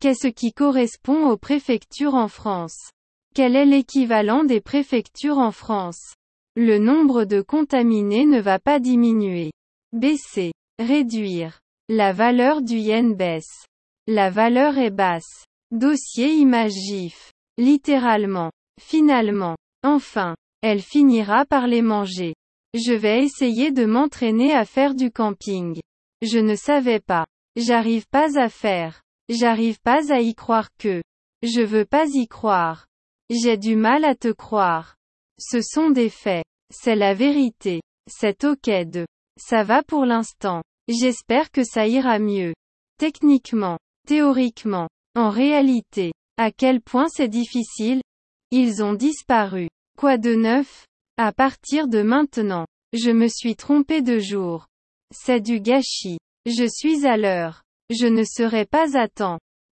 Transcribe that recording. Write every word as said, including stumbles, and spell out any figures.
Qu'est-ce qui correspond aux préfectures en France? Quel est l'équivalent des préfectures en France? Le nombre de contaminés ne va pas diminuer. Baisser. Réduire. La valeur du yen baisse. La valeur est basse. Dossier image GIF. Littéralement. Finalement. Enfin. Elle finira par les manger. Je vais essayer de m'entraîner à faire du camping. Je ne savais pas. J'arrive pas à faire. J'arrive pas à y croire que. Je veux pas y croire. J'ai du mal à te croire. Ce sont des faits. C'est la vérité. C'est ok de. Ça va pour l'instant. J'espère que ça ira mieux. Techniquement. Théoriquement. En réalité. À quel point c'est difficile? Ils ont disparu. Quoi de neuf? À partir de maintenant. Je me suis trompé de jour. C'est du gâchis. Je suis à l'heure. Je ne serai pas à temps.